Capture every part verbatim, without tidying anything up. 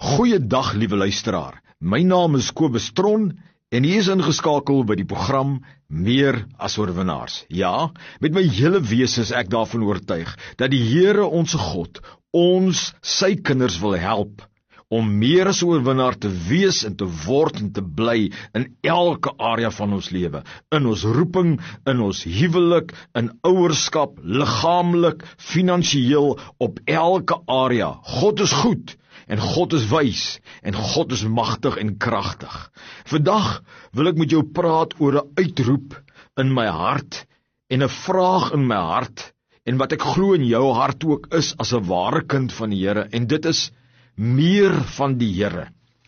Goeiedag, liewe luisteraar. My naam is Kobus Tron en hy is ingeskakel by die program Meer as Oorwinnaars. Ja, met my hele wese is ek daarvan oortuig dat die Here ons God ons, sy kinders wil help om meer as 'n oorwinnaar te wees en te word en te bly in elke area van ons lewe, in ons roeping, in ons huwelik, in ouerskap, liggaamlik, finansiëel, op elke area. God is goed en God is wys en God is magtig en kragtig. Vandag wil ek met jou praat oor 'n uitroep in my hart en 'n vraag in my hart en wat ek glo in jou hart ook is as 'n ware kind van die Here, en dit is meer van die Here.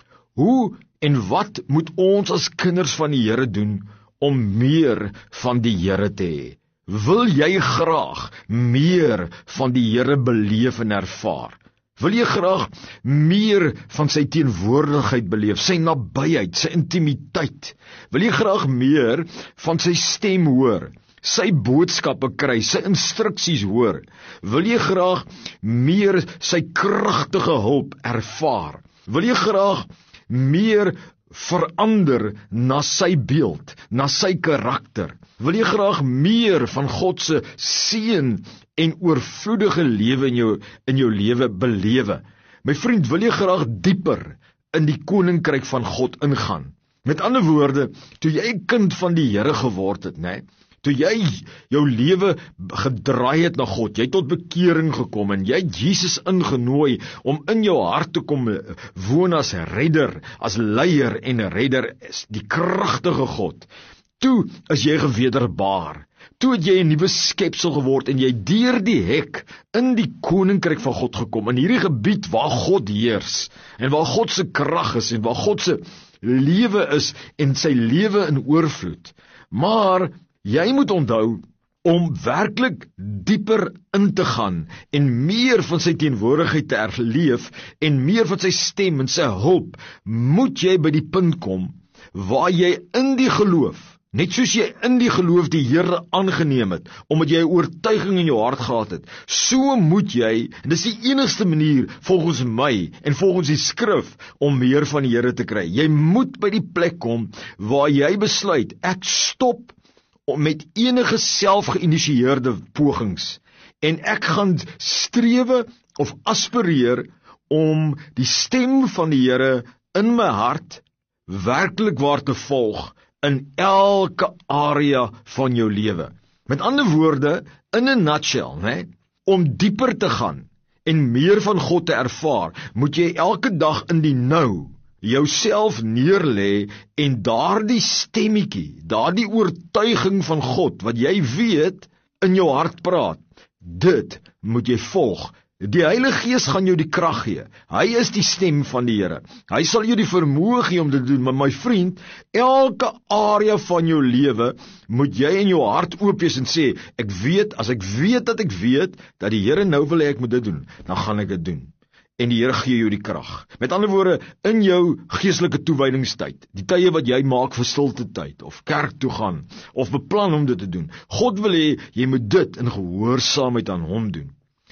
Hoe en wat moet ons as kinders van die Here doen om meer van die Here te hê? Wil jy graag meer van die Here beleef en ervaar? Wil jy graag meer van sy teenwoordigheid beleef, sy nabyheid, sy intimiteit? Wil jy graag meer van sy stem hoor, sy boodskappe kry, sy instruksies hoor? Wil jy graag meer sy kragtige hulp ervaar? Wil jy graag meer verander na sy beeld, na sy karakter? Wil jy graag meer van God se seën en oorvloedige lewe in jou in jou lewe belewe? My vriend, wil jy graag dieper in die koninkryk van God ingaan? Met ander woorde, toe jy 'n kind van die Here geword het, né? Toe jy jou lewe gedraai het na God, jy het tot bekering gekom en jy het Jesus ingenooi om in jou hart te kom woon as redder, as leier en redder, die kragtige God. Toe is jy gewederbaar. Toe het jy 'n nuwe skepsel geword en jy deur die hek in die koninkryk van God gekom, in hierdie gebied waar God heers en waar God se krag is en waar God se lewe is en sy lewe in oorvloed. Maar jy moet onthou, om werklik dieper in te gaan en meer van sy teenwoordigheid te erleef en meer van sy stem en sy hulp, moet jy by die punt kom waar jy in die geloof, net soos jy in die geloof die Here aangeneem het, omdat jy 'n oortuiging in jou hart gehad het, so moet jy, en dis die enigste manier volgens my en volgens die skrif om meer van die Here te kry. Jy moet by die plek kom waar jy besluit, ek stop met enige selfgeïnisieerde pogings en ek gaan strewe of aspireer om die stem van die Here in my hart werklik waar te volg in elke area van jou lewe. Met ander woorde, in 'n nutshell, né, om dieper te gaan en meer van God te ervaar, moet jy elke dag in die nou jouself neerlê en daardie stemmetjie, daardie oortuiging van God wat jy weet in jou hart praat, dit moet jy volg. Die Heilige Gees gaan jou die krag gee. Hy is die stem van die Here. Hy sal jou die vermoë gee om dit te doen, maar my vriend, elke area van jou lewe moet jy in jou hart oop wees en sê, ek weet, as ek weet dat ek weet dat die Here nou wil hê ek moet dit doen, dan gaan ek dit doen. En die Here gee jou die krag. Met ander woorde, in jou geestelike toewydingstyd, die tye wat jy maak vir stilte tyd, of kerk toe gaan, of beplan om dit te doen, God wil hê, jy moet dit in gehoorsaamheid aan hom doen.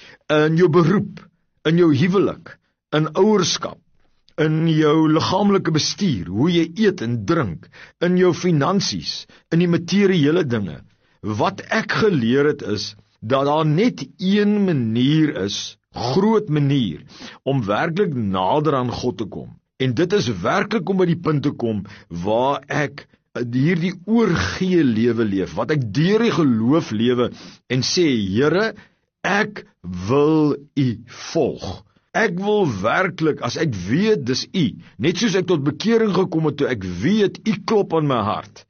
In jou beroep, in jou huwelik, in ouerskap, in jou liggaamlike bestuur, hoe jy eet en drink, in jou finansies, in die materiële dinge. Wat ek geleer het is, dat daar net een manier is, groot manier, om werklik nader aan God te kom. En dit is werklik om by die punt te kom, waar ek hierdie oorgee lewe leef, wat ek deur die geloof lewe, en sê, Here, ek wil U volg. Ek wil werklik, as ek weet dis U, net soos ek tot bekering gekom het toe ek weet U klop aan my hart,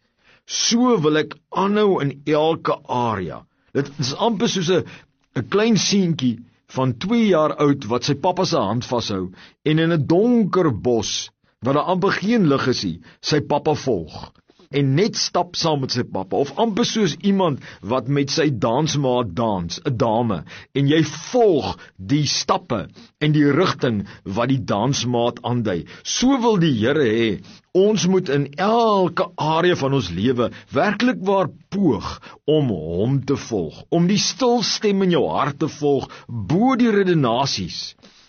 so wil ek aanhou in elke area. Dit is amper soos 'n 'n klein seentjie van twee jaar oud wat sy pappa se hand vashou en in 'n donker bos waar daar amper geen lig is nie, sy pappa volg. En net stap saam met sy pappa, of amper soos iemand wat met sy dansmaat dans, 'n dame, en jy volg die stappe en die rigting wat die dansmaat aandui. So wil die Here hê, ons moet in elke area van ons lewe werklik waar poog om hom te volg, om die stil stem in jou hart te volg, bo die redenasies.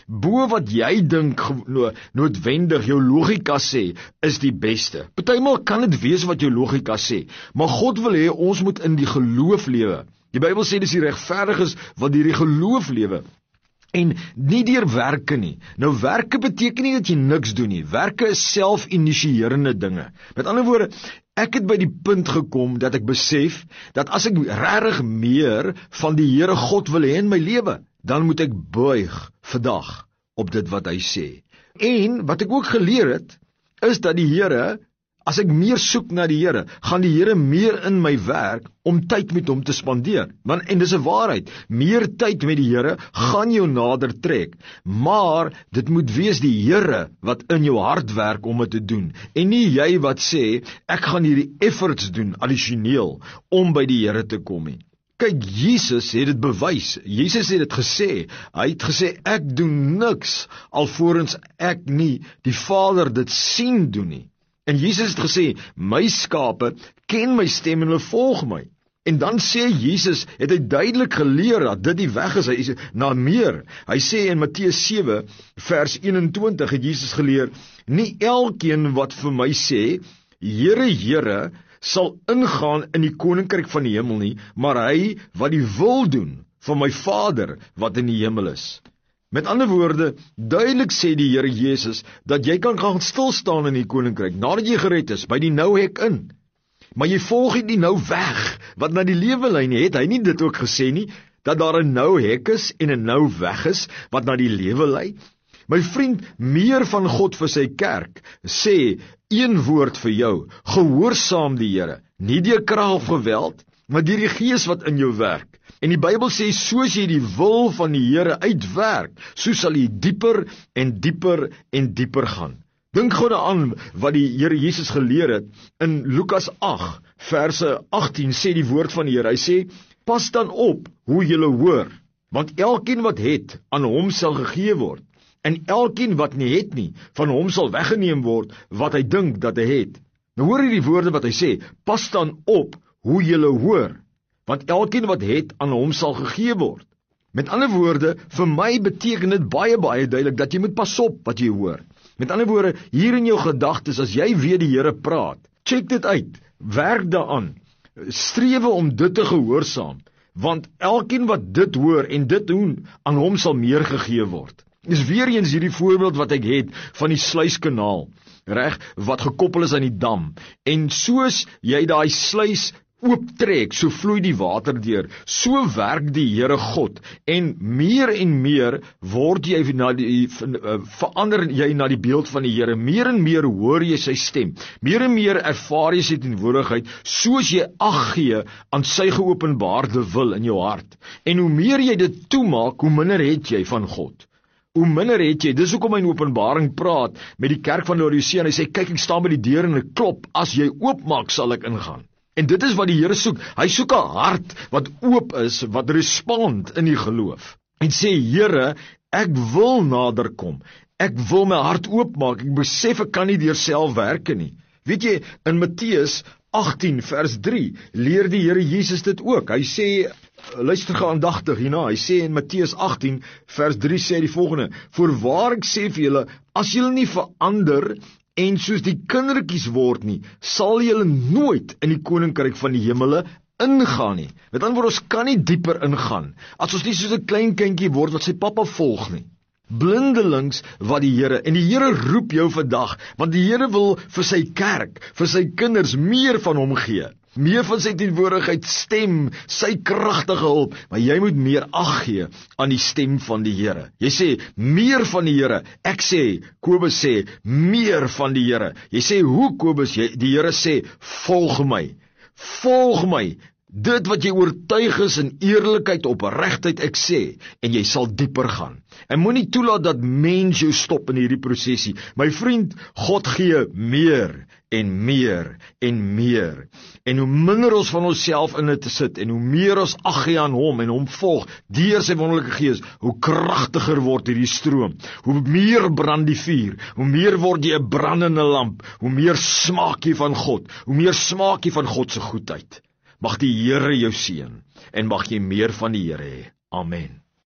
bo wat jy dink no, noodwendig jou logika sê, is die beste. Partymal kan dit wees wat jou logika sê, maar God wil hê ons moet in die geloof lewe. Die Bybel sê dis die regverdiges wat deur die geloof lewe. En nie deur werke nie. Nou werke beteken nie dat jy niks doen nie. Werke is self-initierende dinge. Met ander woorde, ek het by die punt gekom dat ek besef dat as ek regtig meer van die Here God wil hê in my lewe, dan moet ek buig vandag op dit wat hy sê. En wat ek ook geleer het, is dat die Here, as ek meer soek na die Here, gaan die Here meer in my werk om tyd met hom te spandeer. Want, en dis 'n waarheid, meer tyd met die Here gaan jou nader trek. Maar dit moet wees die Here wat in jou hart werk om dit te doen. En nie jy wat sê, ek gaan hierdie efforts doen, addisioneel, om by die Here te kom nie. Kyk, Jesus het dit bewys. Jesus het dit gesê. Hy het gesê, ek doen niks, alvorens ek nie die Vader dit sien doen nie. En Jesus het gesê, my skape ken my stem en hulle volg my. En dan sê Jesus, het hy duidelik geleer dat dit die weg is, hy is na meer. Hy sê in Matteus sewe vers eenentwintig het Jesus geleer, nie elkeen wat vir my sê, Here, Here, sal ingaan in die koninkryk van die hemel nie, maar hy wat die wil doen van my Vader wat in die hemel is. Met ander woorde, duidelik sê die Here Jesus, dat jy kan gaan stilstaan in die koninkryk, nadat jy gered is, by die nou hek in. Maar jy volg nie die nou weg, wat na die lewelyn het, hy nie dit ook gesê nie, dat daar 'n nou hek is en 'n nou weg is, wat na die lewe lei. My vriend, meer van God vir sy kerk, sê, een woord vir jou, gehoorsaam die Here, nie deur krag of geweld, maar deur die Gees wat in jou werk. En die Bybel sê, soos jy die wil van die Here uitwerk, so sal jy dieper en dieper en dieper gaan. Dink gou daaraan wat die Here Jesus geleer het, in Lukas agt, verse agttien, sê die woord van die Here, hy sê, pas dan op hoe julle hoor, want elkeen wat het, aan hom sal gegee word, en elkeen wat nie het nie, van hom sal weggeneem word, wat hy dink dat hy het. Nou hoor jy die woorde wat hy sê, pas dan op hoe julle hoor, want elkeen wat het, aan hom sal gegee word. Met ander woorde, vir my beteken dit baie, baie duidelik, dat jy moet pas op wat jy hoor. Met ander woorde, hier in jou gedagtes, as jy weet die Here praat, check dit uit, werk daaraan, strewe om dit te gehoorsaam, want elkeen wat dit hoor en dit doen, aan hom sal meer gegee word. Dis weer eens hierdie voorbeeld wat ek het van die sluiskanaal, reg, wat gekoppel is aan die dam, en soos jy daai sluis ooptrek, so vloei die water deur, so werk die Here God, en meer en meer word jy na die, verander jy na die beeld van die Here, meer en meer hoor jy sy stem, meer en meer ervaar jy sy teenwoordigheid, soos jy ag gee aan sy geopenbaarde wil in jou hart, en hoe meer jy dit toemaak, hoe minder het jy van God. Hoe minder het jy, dis hoekom hy in Openbaring praat met die kerk van Laodicea, en hy sê, kyk, ek staan by die deur en ek klop, as jy oopmaak, sal ek ingaan. En dit is wat die Here soek, hy soek 'n hart wat oop is, wat respond in die geloof, en sê, Here, ek wil nader kom, ek wil my hart oopmaak, ek besef ek kan nie deur self werke nie. Weet jy, in Matteus agttien vers drie, leer die Here Jesus dit ook, hy sê, luister geaandagtig hierna, hy sê in Matteus agttien vers drie sê die volgende, voorwaar ek sê vir julle, as julle nie verander, en soos die kindertjies word nie, sal julle nooit in die koninkryk van die hemele ingaan nie. Met ander woorde, ons kan nie dieper ingaan, as ons nie soos 'n klein kindjie word wat sy pappa volg nie. Blindelings wat die Here, en die Here roep jou vandag, want die Here wil vir sy kerk, vir sy kinders meer van hom gee. Meer van sy teenwoordigheid, stem, sy kragtige hulp, maar jy moet meer ag gee aan die stem van die Here. Jy sê, meer van die Here, ek sê, Kobus sê, meer van die Here. Jy sê, hoe Kobus, jy, die Here sê, volg my, volg my, dit wat jy oortuig is in eerlikheid, opregtheid, ek sê, en jy sal dieper gaan. En moenie toelaat dat mens jou stop in hierdie prosesie. My vriend, God gee meer, en meer, en meer. En hoe minder ons van onsself in dit sit, en hoe meer ons ag gee aan hom, en hom volg, deur sy wonderlike Gees, hoe kragtiger word hierdie stroom, hoe meer brand die vuur, hoe meer word jy 'n brandende lamp, hoe meer smaak jy van God, hoe meer smaak jy van God se goedheid. Mag die Here jou seën, en mag jy meer van die Here hê. Amen.